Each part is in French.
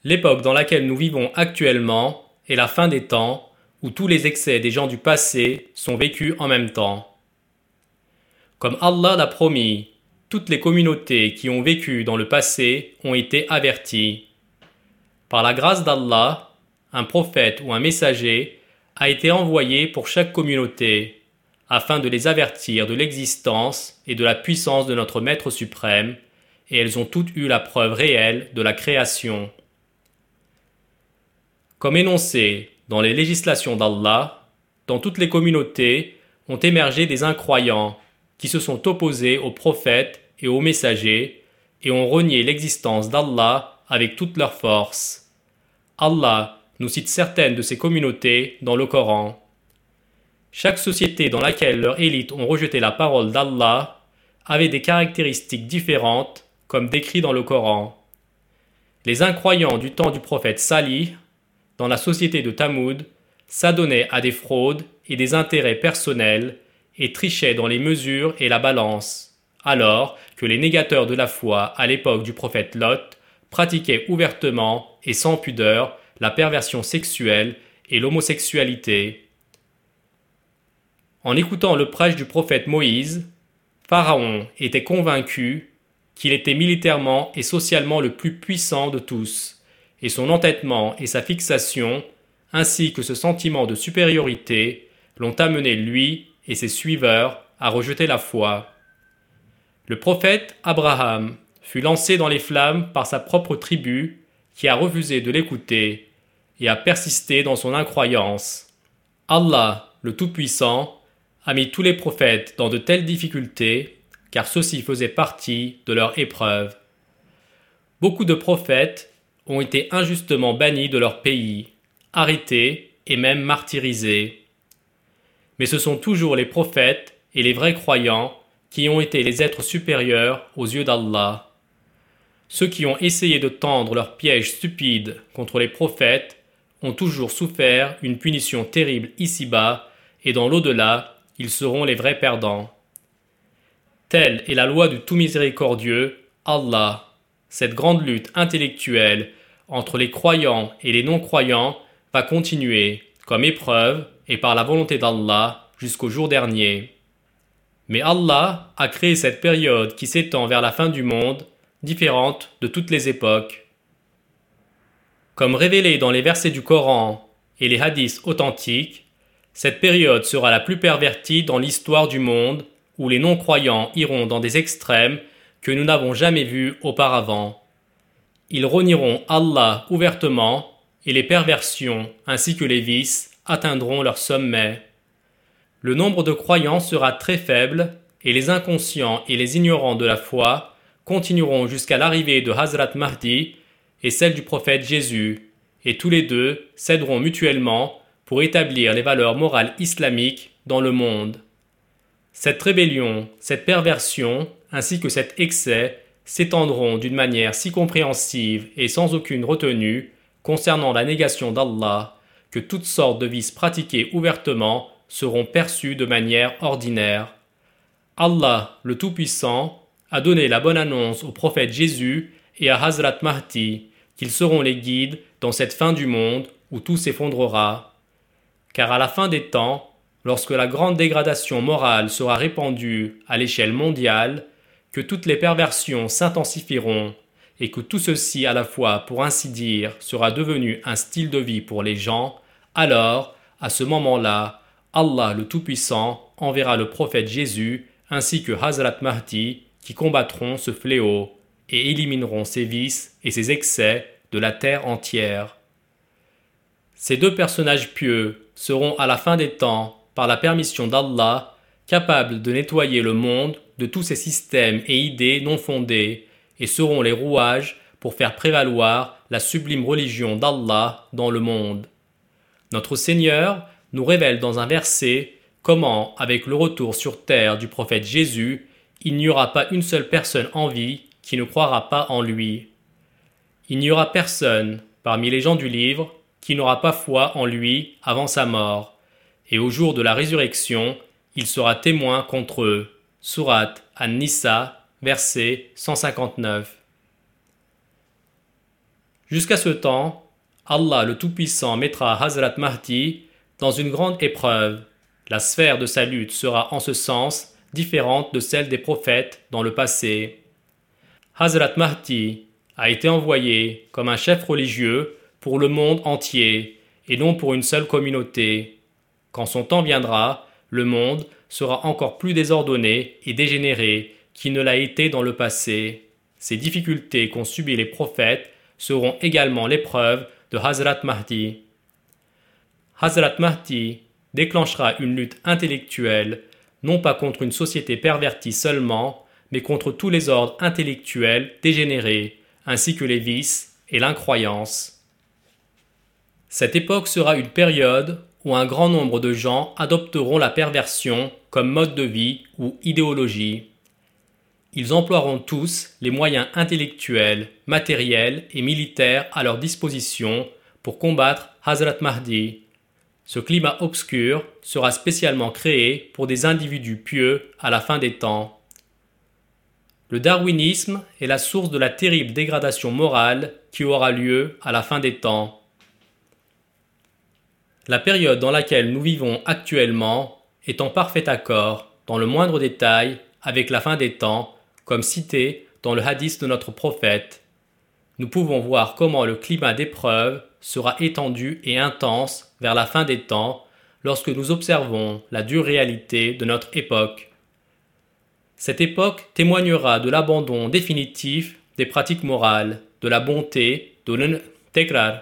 L'époque dans laquelle nous vivons actuellement est la fin des temps où tous les excès des gens du passé sont vécus en même temps. Comme Allah l'a promis, toutes les communautés qui ont vécu dans le passé ont été averties. Par la grâce d'Allah, un prophète ou un messager a été envoyé pour chaque communauté, afin de les avertir de l'existence et de la puissance de notre Maître suprême, et elles ont toutes eu la preuve réelle de la création. Comme énoncé dans les législations d'Allah, dans toutes les communautés ont émergé des incroyants qui se sont opposés aux prophètes et aux messagers et ont renié l'existence d'Allah avec toute leur force. Allah nous cite certaines de ces communautés dans le Coran. Chaque société dans laquelle leurs élites ont rejeté la parole d'Allah avait des caractéristiques différentes, comme décrit dans le Coran. Les incroyants du temps du prophète Salih, dans la société de Tamoud, s'adonnaient à des fraudes et des intérêts personnels et trichaient dans les mesures et la balance, alors que les négateurs de la foi à l'époque du prophète Lot pratiquaient ouvertement et sans pudeur la perversion sexuelle et l'homosexualité. En écoutant le prêche du prophète Moïse, Pharaon était convaincu qu'il était militairement et socialement le plus puissant de tous, et son entêtement et sa fixation, ainsi que ce sentiment de supériorité, l'ont amené lui et ses suiveurs à rejeter la foi. Le prophète Abraham fut lancé dans les flammes par sa propre tribu, qui a refusé de l'écouter et a persisté dans son incroyance. Allah, le Tout-Puissant, a mis tous les prophètes dans de telles difficultés, car ceux-ci faisaient partie de leur épreuve. Beaucoup de prophètes ont été injustement bannis de leur pays, arrêtés et même martyrisés. Mais ce sont toujours les prophètes et les vrais croyants qui ont été les êtres supérieurs aux yeux d'Allah. Ceux qui ont essayé de tendre leurs pièges stupides contre les prophètes ont toujours souffert une punition terrible ici-bas, et dans l'au-delà, ils seront les vrais perdants. Telle est la loi du tout miséricordieux, Allah. Cette grande lutte intellectuelle entre les croyants et les non-croyants va continuer, comme épreuve et par la volonté d'Allah, jusqu'au jour dernier. Mais Allah a créé cette période qui s'étend vers la fin du monde, différente de toutes les époques. Comme révélé dans les versets du Coran et les hadiths authentiques, cette période sera la plus pervertie dans l'histoire du monde, où les non-croyants iront dans des extrêmes que nous n'avons jamais vus auparavant. Ils renieront Allah ouvertement, et les perversions ainsi que les vices atteindront leur sommet. Le nombre de croyants sera très faible, et les inconscients et les ignorants de la foi continueront jusqu'à l'arrivée de Hazrat Mahdi et celle du prophète Jésus, et tous les deux s'aideront mutuellement pour établir les valeurs morales islamiques dans le monde. Cette rébellion, cette perversion, ainsi que cet excès s'étendront d'une manière si compréhensive et sans aucune retenue concernant la négation d'Allah que toutes sortes de vices pratiqués ouvertement seront perçus de manière ordinaire. Allah, le Tout-Puissant, a donné la bonne annonce au prophète Jésus et à Hazrat Mahdi qu'ils seront les guides dans cette fin du monde où tout s'effondrera. Car à la fin des temps, lorsque la grande dégradation morale sera répandue à l'échelle mondiale, que toutes les perversions s'intensifieront et que tout ceci à la fois, pour ainsi dire, sera devenu un style de vie pour les gens, alors, à ce moment-là, Allah le Tout-Puissant enverra le prophète Jésus ainsi que Hazrat Mahdi qui combattront ce fléau et élimineront ses vices et ses excès de la terre entière. Ces deux personnages pieux seront à la fin des temps, par la permission d'Allah, capables de nettoyer le monde de tous ces systèmes et idées non fondées et seront les rouages pour faire prévaloir la sublime religion d'Allah dans le monde. Notre Seigneur nous révèle dans un verset comment, avec le retour sur terre du prophète Jésus, il n'y aura pas une seule personne en vie qui ne croira pas en lui. Il n'y aura personne, parmi les gens du livre, qui n'aura pas foi en lui avant sa mort, et au jour de la résurrection, il sera témoin contre eux. Sourate An-Nisa, verset 159. Jusqu'à ce temps, Allah le Tout-Puissant mettra Hazrat Mahdi dans une grande épreuve. La sphère de sa lutte sera en ce sens différente de celle des prophètes dans le passé. Hazrat Mahdi a été envoyé comme un chef religieux pour le monde entier et non pour une seule communauté. Quand son temps viendra, le monde sera encore plus désordonné et dégénéré qu'il ne l'a été dans le passé. Ces difficultés qu'ont subies les prophètes seront également l'épreuve de Hazrat Mahdi. Hazrat Mahdi déclenchera une lutte intellectuelle, non pas contre une société pervertie seulement, mais contre tous les ordres intellectuels dégénérés, ainsi que les vices et l'incroyance. Cette époque sera une période où un grand nombre de gens adopteront la perversion comme mode de vie ou idéologie. Ils emploieront tous les moyens intellectuels, matériels et militaires à leur disposition pour combattre Hazrat Mahdi. Ce climat obscur sera spécialement créé pour des individus pieux à la fin des temps. Le darwinisme est la source de la terrible dégradation morale qui aura lieu à la fin des temps. La période dans laquelle nous vivons actuellement est en parfait accord, dans le moindre détail, avec la fin des temps, comme cité dans le hadith de notre prophète. Nous pouvons voir comment le climat d'épreuve sera étendu et intense vers la fin des temps lorsque nous observons la dure réalité de notre époque. Cette époque témoignera de l'abandon définitif des pratiques morales, de la bonté, de l'intégrar.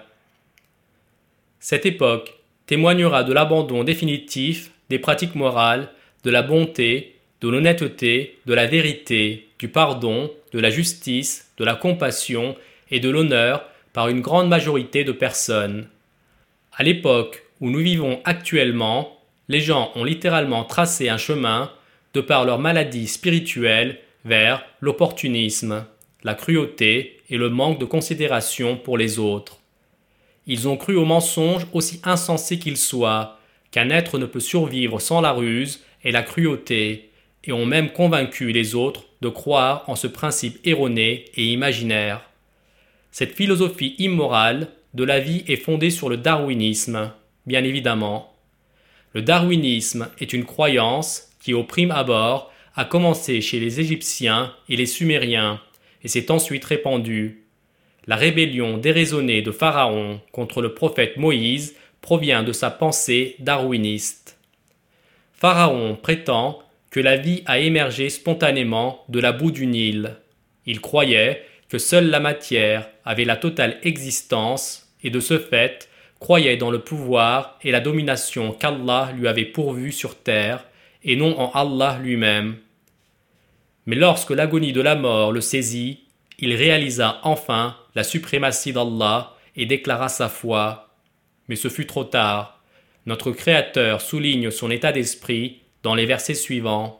Cette époque témoignera de l'abandon définitif des pratiques morales, de la bonté, de l'honnêteté, de la vérité, du pardon, de la justice, de la compassion et de l'honneur par une grande majorité de personnes. À l'époque où nous vivons actuellement, les gens ont littéralement tracé un chemin de par leur maladie spirituelle vers l'opportunisme, la cruauté et le manque de considération pour les autres. Ils ont cru aux mensonges aussi insensés qu'ils soient, qu'un être ne peut survivre sans la ruse et la cruauté, et ont même convaincu les autres de croire en ce principe erroné et imaginaire. Cette philosophie immorale de la vie est fondée sur le darwinisme, bien évidemment. Le darwinisme est une croyance qui, au prime abord, a commencé chez les Égyptiens et les Sumériens, et s'est ensuite répandue. La rébellion déraisonnée de Pharaon contre le prophète Moïse provient de sa pensée darwiniste. Pharaon prétend que la vie a émergé spontanément de la boue du Nil. Il croyait que seule la matière avait la totale existence et de ce fait croyait dans le pouvoir et la domination qu'Allah lui avait pourvus sur terre et non en Allah lui-même. Mais lorsque l'agonie de la mort le saisit, il réalisa enfin la suprématie d'Allah et déclara sa foi. Mais ce fut trop tard. Notre Créateur souligne son état d'esprit dans les versets suivants.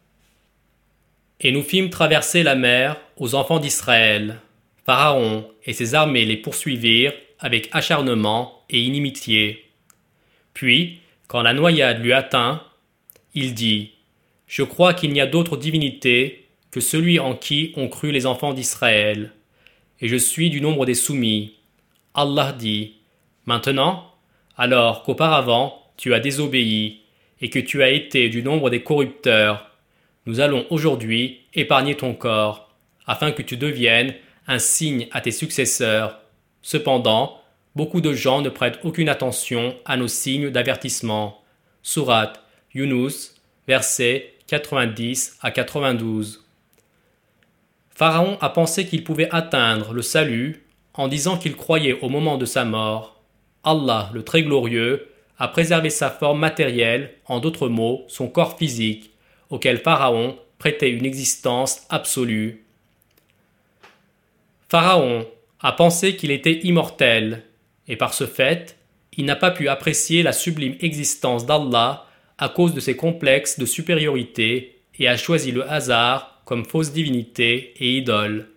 Et nous fîmes traverser la mer aux enfants d'Israël. Pharaon et ses armées les poursuivirent avec acharnement et inimitié. Puis, quand la noyade lui atteint, il dit « Je crois qu'il n'y a d'autre divinité que celui en qui ont cru les enfants d'Israël, et je suis du nombre des soumis. » Allah dit « Maintenant, alors qu'auparavant tu as désobéi, et que tu as été du nombre des corrupteurs, nous allons aujourd'hui épargner ton corps, afin que tu deviennes un signe à tes successeurs. Cependant, beaucoup de gens ne prêtent aucune attention à nos signes d'avertissement. » Sourate Yunus, versets 90 à 92. Pharaon a pensé qu'il pouvait atteindre le salut en disant qu'il croyait au moment de sa mort. Allah, le très glorieux, a préservé sa forme matérielle, en d'autres mots, son corps physique, auquel Pharaon prêtait une existence absolue. Pharaon a pensé qu'il était immortel, et par ce fait, il n'a pas pu apprécier la sublime existence d'Allah à cause de ses complexes de supériorité et a choisi le hasard comme fausse divinité et idole.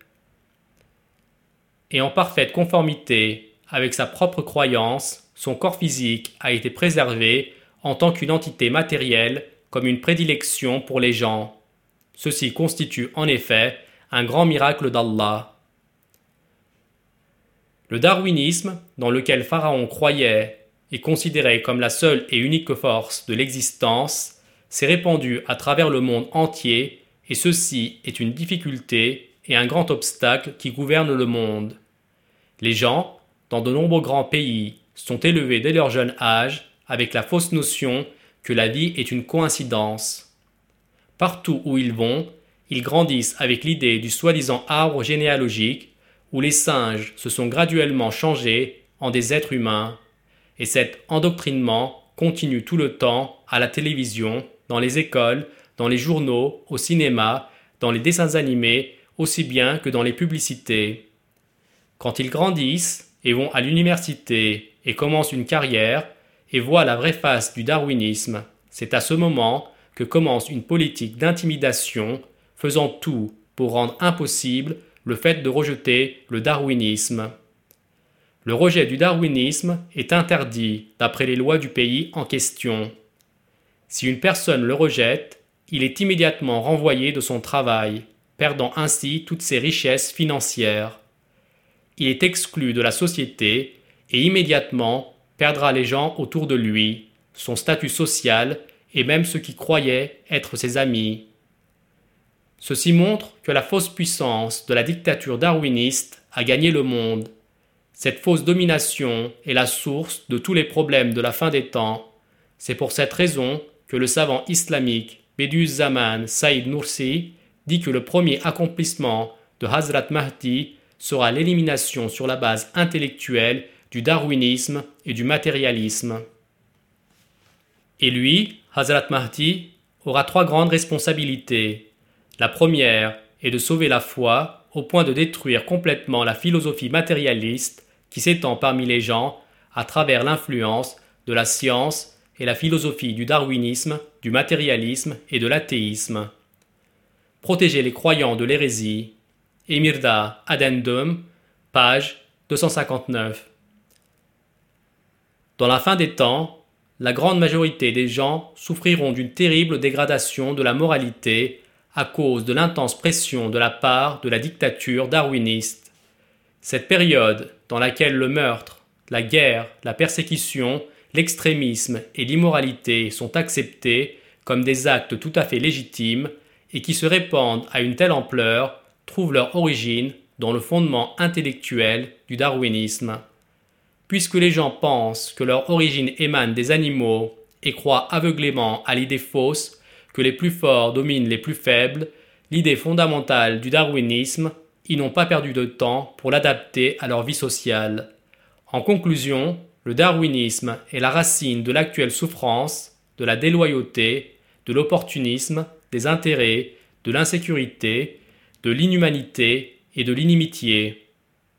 Et en parfaite conformité avec sa propre croyance, son corps physique a été préservé en tant qu'une entité matérielle comme une prédilection pour les gens. Ceci constitue en effet un grand miracle d'Allah. Le darwinisme, dans lequel Pharaon croyait et considéré comme la seule et unique force de l'existence, s'est répandu à travers le monde entier et ceci est une difficulté et un grand obstacle qui gouverne le monde. Les gens, dans de nombreux grands pays, sont élevés dès leur jeune âge avec la fausse notion que la vie est une coïncidence. Partout où ils vont, ils grandissent avec l'idée du soi-disant arbre généalogique où les singes se sont graduellement changés en des êtres humains. Et cet endoctrinement continue tout le temps à la télévision, dans les écoles, dans les journaux, au cinéma, dans les dessins animés, aussi bien que dans les publicités. Quand ils grandissent et vont à l'université et commencent une carrière et voient la vraie face du darwinisme, c'est à ce moment que commence une politique d'intimidation faisant tout pour rendre impossible le fait de rejeter le darwinisme. Le rejet du darwinisme est interdit d'après les lois du pays en question. Si une personne le rejette, il est immédiatement renvoyé de son travail, perdant ainsi toutes ses richesses financières. Il est exclu de la société et immédiatement perdra les gens autour de lui, son statut social et même ceux qui croyaient être ses amis. Ceci montre que la fausse puissance de la dictature darwiniste a gagné le monde. Cette fausse domination est la source de tous les problèmes de la fin des temps. C'est pour cette raison que le savant islamique Bediüzzaman Saïd Nursi dit que le premier accomplissement de Hazrat Mahdi sera l'élimination sur la base intellectuelle du darwinisme et du matérialisme. Et lui, Hazrat Mahdi, aura 3 grandes responsabilités. La première est de sauver la foi au point de détruire complètement la philosophie matérialiste qui s'étend parmi les gens à travers l'influence de la science et la philosophie du darwinisme, du matérialisme et de l'athéisme. Protéger les croyants de l'hérésie. Emirda Addendum, page 259. Dans la fin des temps, la grande majorité des gens souffriront d'une terrible dégradation de la moralité à cause de l'intense pression de la part de la dictature darwiniste. Cette période dans laquelle le meurtre, la guerre, la persécution, l'extrémisme et l'immoralité sont acceptés comme des actes tout à fait légitimes et qui se répandent à une telle ampleur trouve leur origine dans le fondement intellectuel du darwinisme. Puisque les gens pensent que leur origine émane des animaux et croient aveuglément à l'idée fausse que les plus forts dominent les plus faibles, l'idée fondamentale du darwinisme, ils n'ont pas perdu de temps pour l'adapter à leur vie sociale. En conclusion, le darwinisme est la racine de l'actuelle souffrance, de la déloyauté, de l'opportunisme, des intérêts, de l'insécurité, de l'inhumanité et de l'inimitié.